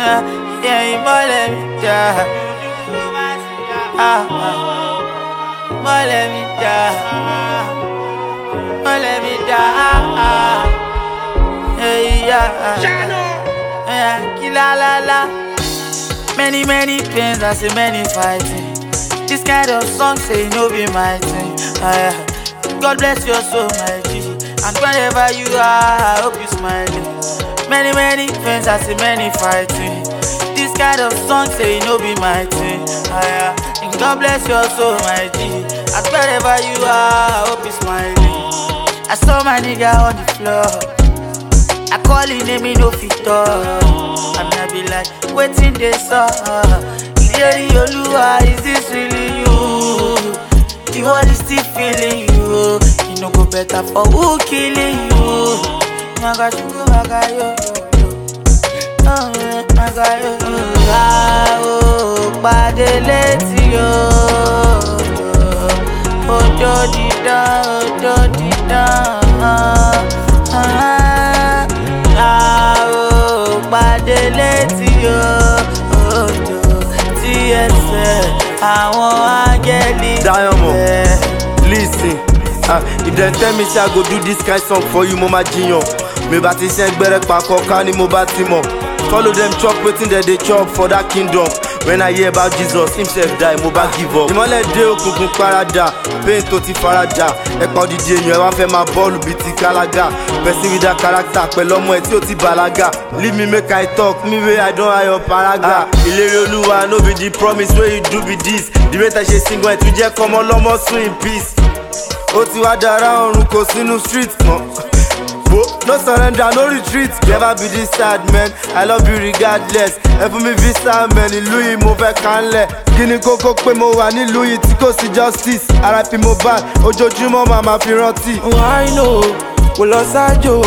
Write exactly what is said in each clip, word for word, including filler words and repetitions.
Yeah, you more let me die. Ah, more let me die. More let me die. Hey, yeah. Yeah, killa la la. Many, many pains, I say many fighting. This kind of song say no be my thing. Uh, God bless your soul, my G. And wherever you are, I hope you smiling. Many, many pains, I say many fighting. This kind of song say no be my thing. Uh, and God bless your soul, my G. And wherever you are, I hope you smiling. I saw my nigga on the floor. I call him name, he no fit talk. I'm not be like, waiting this up. Clearly, Oluwa, is this really you? The world is still feeling you. You know go better for who killing you. My God, you go, my God, yo, yo, yo. Oh, my God, yo, yo. Ah, oh, bade leti yo. Ojo di da, ojo di da. Ah. Bade leti yo, ojo ti ẹsẹ̀ àwọn áńgẹ́lì. Diamond, listen. Uh, if they tell me say I go do this kind song for you, mo ma jiyan. Me ba ti ṣe gbẹrẹ pakọ ká ni mo bá ti mọ̀. Follow them chop wetin dem dey chop for that kingdom. When I hear about Jesus, himself die, mo bá give up. Ìmọ́lẹ̀ dé òkùnkùn parada, pain tó ti farada. Ẹ̀pà òdìdí èèyàn ẹ wá fẹ́ máa bọ́ọ̀lù bíi ti kálágà. Person with that character pẹ̀lú ọmọ ẹ̀ tí ó ti bàlágà. Leave me make I talk, me wey I don hire your paraga. Ìlérí Olúwa no be the promise wey you do be this. The way I ṣe single ẹ̀ tún jẹ́ kọ́mọ lọ́mọ sùn in peace. Ó ti wá dára ọ̀run kò sínú street mọ́. No surrender, no retreat. Never be this sad, man. I love you regardless. Ẹ fún mi visa, man. Ìlú yìí mo fẹ́ kánlẹ̀. Kí ni kókó pé mo wà nílùú yìí tí kò sí justice. R I P Mohbad, ojoojúmọ́ màmá fi rántí. I know, kò lọ sájò.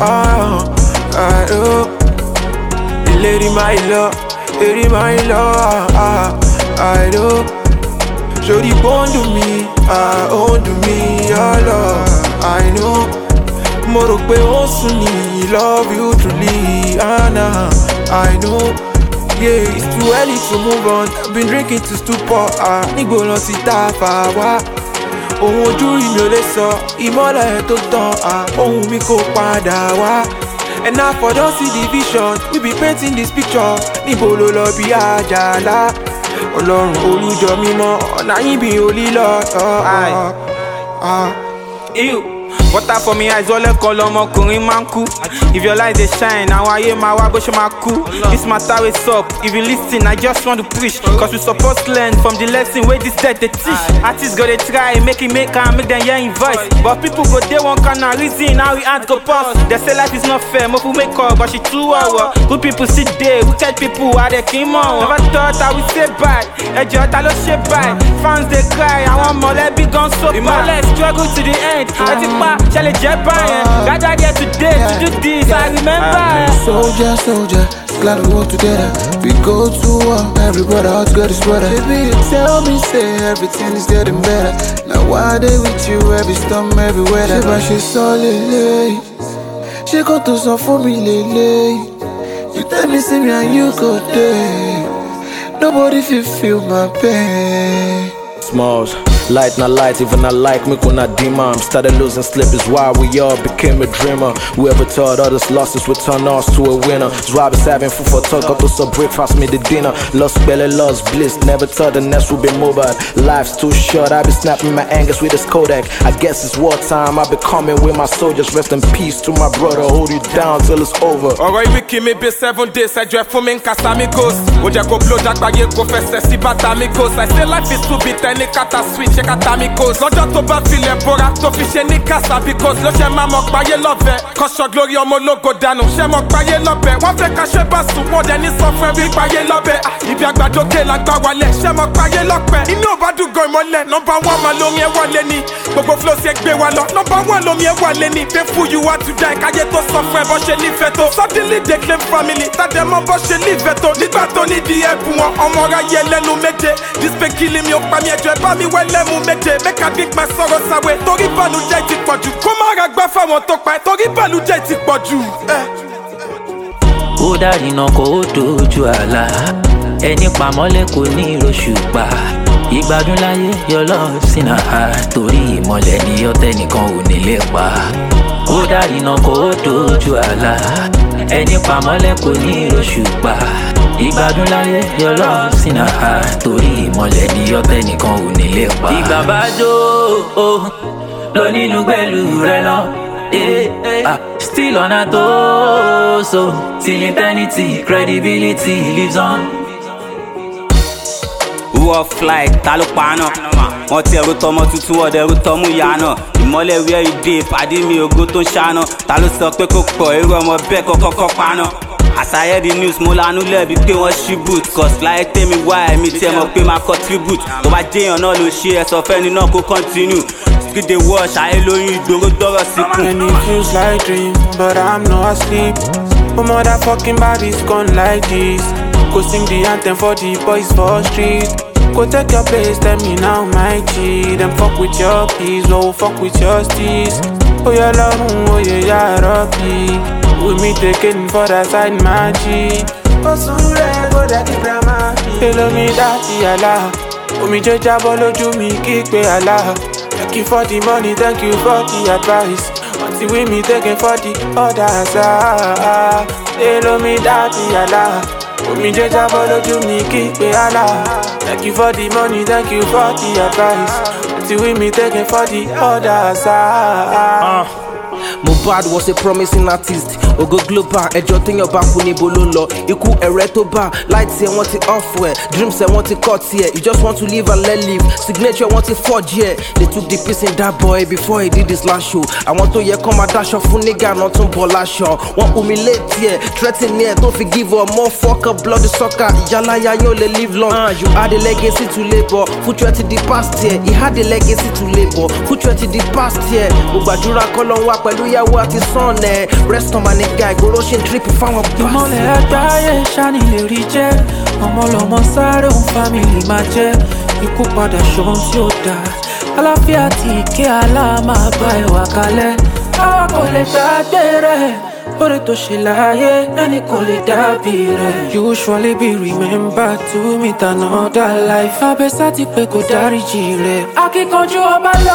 Ìlérí máa lọ, èrí máa lọ. I know, ṣòrí bọ́ǹdù mi, ó ń dùn mí ọlọ. I know. Mo rò pé ó sùn ní love you truly, Anna. I know, yeah, it's too early to move on. I've been drinking to stupor, ah. Nígbò lọ sí tá a fà wá. Ohun ojú rí mi ò lè sọ, ìmọ́lẹ̀ tó tàn, ah. Ohun mi kò padà wá. And now for don't see the vision, we be painting this picture. Níbo ló lọ bí àjàlá? Ọlọ́run olùjọ mímọ́, ọ̀nà yín bí olílọ́. Ew. Water for me eyes, all call ọmọkùnrin máa ń kú. If your light dey shine, àwọn ayé máa wá bó ṣe máa kú. This matter is up, if you listen, I just want to preach. Cause we suppose learn from the lesson wey this dead dey teach. Artists go dey try, make it make am, make them hear im voice. But people go dey one kind of reason how we hand go pass. They say life is not fair, mo fi make up, but she too wawa. Good people sit there, wicked people are dey kí mọ̀ wọn. Never thought I would say bye, ẹjọ́ ta ló ṣe bye. Fans dey cry, àwọn mọ̀lẹ́bí gan so bad. Ìmọ̀lẹ̀ struggle to the end, ẹ ti pa. Shall it jet Brian? Gathered here today to do this, I remember. Soldier, soldier, glad we work together. We go to war, every brother out to get his brother. Baby, you tell me, say everything is getting better. Now why they with you, every storm, every weather. She but she so lele. She got to some for me lele. You tell me, see me and you go there. Nobody feel feel my pain. Smalls. Light not light, even not like me when I demon. Started losing sleep is why we all became a dreamer. Whoever thought others losses would turn us to a winner. It's why I was having food for talk, up to some breakfast, me the dinner. Lost belly, lost bliss, never thought the next would be mobile. Life's too short, I be snapping my angers with this Kodak. I guess it's wartime, I be coming with my soldiers. Rest in peace to my brother, hold you down till it's over. Alright, we keep me be seven days, I dread for me in Casamigos. Oja go blow jack bag, go fest, see batamigos. I say life is too bitter, any kata switch. Check out amigos. Lọ́jọ́ tó bá filẹ̀ bora tó fi ṣe ní kásá because ló ṣe máa mọ̀ páyé lọ́bẹ̀. Kọ́ṣọ́ glory ọmọ ológo dànù ṣe mọ̀ páyé lọ́bẹ̀. Wọ́n fẹ́ ká ṣe bá sùn wọ́n dẹ̀ ní sọ fún ẹbí páyé lọ́bẹ̀. Ibi àgbàdókè la gbà wálẹ̀ ṣe mọ̀ páyé lọ́pẹ́. Inú ò bá dùgọ̀ ìmọ̀lẹ̀ nọ́mbà wọ́n máa lómi ẹ̀ wọlé ni. Gbogbo flow ṣe gbé wa lọ nọ́mbà wọ́n lómi ẹ̀ wọlé ni. Painful you are to die káyé tó sọ fún ẹ bọ́ ṣe nífẹ̀ẹ́ tó. Suddenly they claim family tàdé mọ́ bọ́ ṣe nífẹ̀ẹ́ tó. Nígbà tó ní di ẹ̀bùn wọn ọmọ ra yẹ lẹ́nu méje. This pain killing mi ò pa mi ẹjọ́ ẹ bá mi wẹ́ lẹ́mu méje. Make I drink my sorrow away. Torí bànújẹ́ ti pọ̀jù. Kó má ra gbá fáwọn tó pa ẹ́. Torí bànújẹ́ ti pọ̀jù. Ó dárìnà kó ó dojú àlá. Ẹni pamọ́lẹ̀ kò ní ìròṣùpá. Ìgbádùn láyé your love in a heart. Torí ìmọ̀lẹ̀ ni ọ̀tẹ̀ nìkan ò ní lè pa. Ó dárìnà kó ó dojú àlá. Ẹni pamọ́lẹ̀ kò ní ìròṣùpá. Ìgbádùn láyé your love in a heart. Torí ìmọ̀lẹ̀ ni ọ̀tẹ̀ nìkan ò ní lè pa. Ìgbà bá jó lọ nínú pẹ̀lú rẹ lọ. Eh, ah, still on a toe, so till eternity, credibility lives on. Who flight, ta ló paná? Wọ́n ti ẹ̀rù tọmọ tuntun wọ́n dẹ̀rù tọmú ìyáná. Ìmọ́lẹ̀ where you dey, pàdé mi ògo tó ń ṣáná. Ta ló sọ pé kò pọ̀, irú ọmọ bẹ́ẹ̀ kọ́kọ́ paná. As I hear the news, mo lanú lẹ́bi pé wọ́n ṣí boot. Cause láyé tèmi wá ẹ̀mí tí ẹ mọ̀ pé máa contribute. Tó bá jẹ́yàn náà ló ṣe ẹ̀ sọ fẹ́ni náà kó continue. Skid dey wash, ayé lóyún ìgboro dọ́rọ̀ síkùn. And it feels like dream, but I'm not asleep. My motherfucking body's gone like this. Go sing the anthem for the boys for street. Go take your place, tell me now, my G. Them fuck with your peace, oh fuck with your steez. Oh yeah, love, oh yeah, yeah, Rocky. With me taking for that side, my G. Oh, so red, go that keep drama. Hello me, daddy, Allah. Oh me, judge, lójú mi, kick me, Allah. Thank you for the money, thank you for the advice. Until we me taking for the others, ah. Hello me, daddy, Allah. Oh me, judge, lójú mi, kick me, Allah. Thank you for the money, thank you for the advice. Until we me taking for the others, ah. uh. Mohbad was a promising artist. Ogo global, ẹjọ́ téèyàn bá kú níbo ló lọ. Ikú ẹ̀rẹ́ tó bá, lights ẹ̀ wọ́n ti off ẹ̀. Dreams ẹ̀ wọ́n ti cut ẹ̀. You just want to live and let live. Signature wọ́n ti forge ẹ̀. They took the piece in that boy before he did his last show. Àwọn tó yẹ kọ́ máa dáṣọ fún nígà náà tún bọ̀ láṣọ. Wọ́n humiliate ẹ̀, threaten ẹ̀ tó fi give up. More fuck up bloody soccer. Ìyálàyà yóò lè live long. Uh, you had a legacy to labour. Future ti di past year. He had a legacy to labour. Future ti di past year. Gbogbo àdúrà kọ́ ló ń wá pẹ̀lú ìyàwó àti son ẹ̀. Rest on my nigga, ìgboro ṣe ń trip fáwọn bá. Ìmọ̀lẹ̀ àgbáyé ṣáni lè rí jẹ́. Ọmọ lọmọ sáré òun family máa jẹ́. Ikú padà ṣohun tí ó dáa. Àlàáfíà tí ìké àlá máa bá ẹwà kalẹ̀. Àwa kò lè gbàgbé rẹ̀. Oore tó ṣe láyé ẹni kò lè dàbí rẹ̀. You surely be remembered to meet another life. Abẹ́sá ti pé kò dáríjì rẹ̀. Akíkanjú ọba lọ,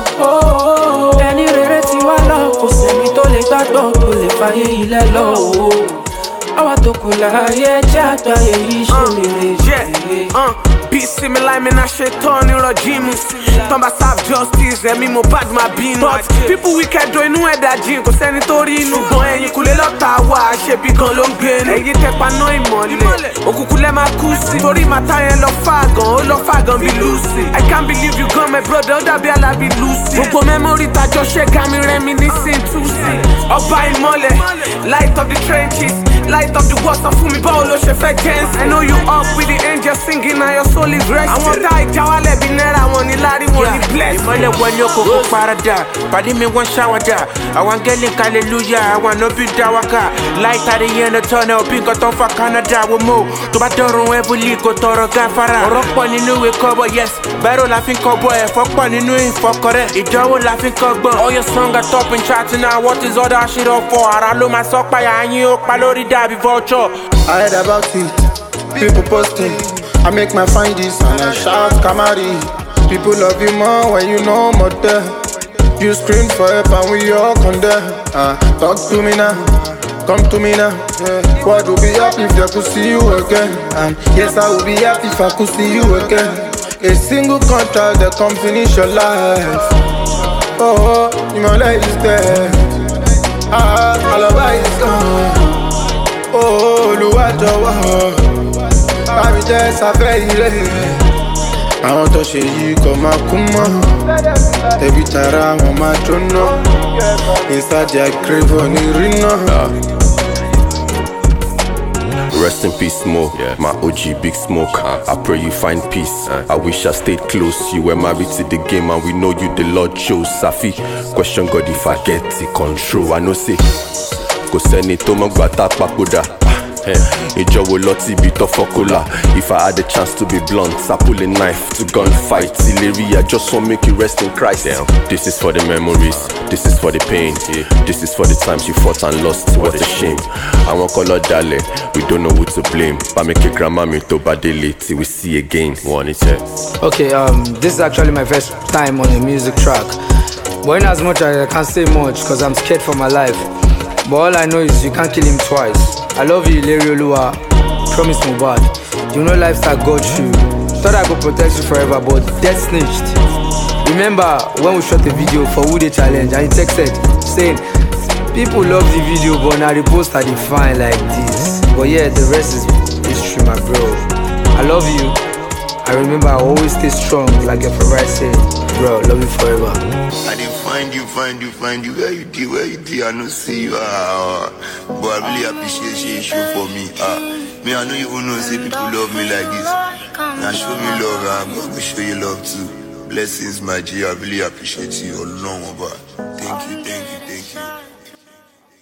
ẹni rere ti wá lọ. Kò sẹ́ni tó lè gbàgbọ́ tó lè fàyè ilẹ̀ lọ. Àwa tó kù láyé jẹ́ àgbáyé yìí ṣe rere. Bí sinmi láì mi náà ṣe tán ní rọjí mi. Tán bá serve justice, ẹ̀mí Mohbad máa bínú. But people wicked do inú ẹ̀dá jìn, kò sẹ́ni tó rí inú. Ṣùgbọ́n ẹ̀yìn kúlé lọ́ta wà, ṣebí gan ló ń gbé ní. Ẹ̀yin tẹpa ná ìmọ̀lẹ̀, òkùnkùn lẹ́ máa kú sí. Torí màtá yẹn lọ fà gan, ó lọ fà gan bí Lucy. I can't believe you gone my brother, ó dàbí Alábí Lucy. Gbogbo mẹ́mórì tajọ ṣe ká mi rẹ́mi ní sin túsì. Ọba ìmọ̀lẹ̀, light of the trenches, light of the water fún mi báwo ló ṣe fẹ́ jẹ́nsì. I know you up with the angels singing na your soul is resting. Àwọn tá ìjáwálẹ̀ bí náírà wọn ní lárí wọn ní blessing. Ìmọ̀lẹ̀ wọn ní òkòkò parada, pàdé mi wọ́n ṣàwádà. Àwọn gẹ́lì hallelujah, àwọn ànábì dáwàkà. Light at the end of tunnel, bí nǹkan tó ń fa Canada wò mọ́. Tó bá dọ̀rùn heavily kò tọrọ gáfárà. Ọ̀rọ̀ pọ̀ nínú ìwé kọ́bọ̀, yes. Bẹ́rù la fi ń kọ́bọ̀, ẹ̀fọ́ pọ̀ nínú ìfọkọrẹ́. Ìdánwò la fi ń kọ́gbọ́n. All your song are top in chat now, what is all that shit up for? Ara ló máa sọ páyà yín ó pa lórí dàbí vulture. I heard about it, people posting. I make my find this and I shout Kamari. People love you more when you know more there. You scream for help and we all condemn. Uh, talk to me now, come to me now. Yeah. What would be happy if I could see you again? And yes, I would be happy if I could see you again. A single contract that can finish your life. Oh, your life is dead. Ah, Alaba is gone. Oh, Olúwa jọ̀wọ́, bá mi jẹ́ sáfẹ́ ire. Àwọn tó ṣe yìí kò máa kú mọ́. Tẹ̀bí tara wọn máa jóná. Inside their grave wọn ní rí náà. Rest in peace, Mo. Yeah. My O G, Big Smoke. Uh, I pray you find peace. Uh, I wish I stayed close. You were married to the game, and we know you the Lord chose. Safi, question God if I get the control. I know say, kò sẹ́ni tó mọ̀ gbà tá papòdà. Ijo wo loti bi to fokola. If I had the chance to be blunt, I pull a knife to gunfight. Illyria, just won't make you rest in Christ. Damn. This is for the memories, this is for the pain. Yeah. This is for the times you fought and lost. What a shame. I want color dale, we don't know who to blame. But make a grandma me to badele till we see again. One it. Okay, um, this is actually my first time on a music track. But in as much as I can't say much, cause I'm scared for my life. But all I know is you can't kill him twice. I love you, Larry Olua. Promise me bad. You know lifestyle got you. Thought I could protect you forever, but death snitched. Remember when we shot the video for Who Dey Challenge and he texted saying, people love the video, but now the poster they fine like this. But yeah, the rest is history, my bro. I love you. I remember I always stay strong, like your favorite say, bro, love you forever. I didn't find you, find you, find you, where you did, where you did, I don't see you, uh, but I really appreciate you show for me, uh, me, I don't even know, say people love me like this, now show me love, I'm going to show you love too, blessings, my G, I really appreciate you, all along, about.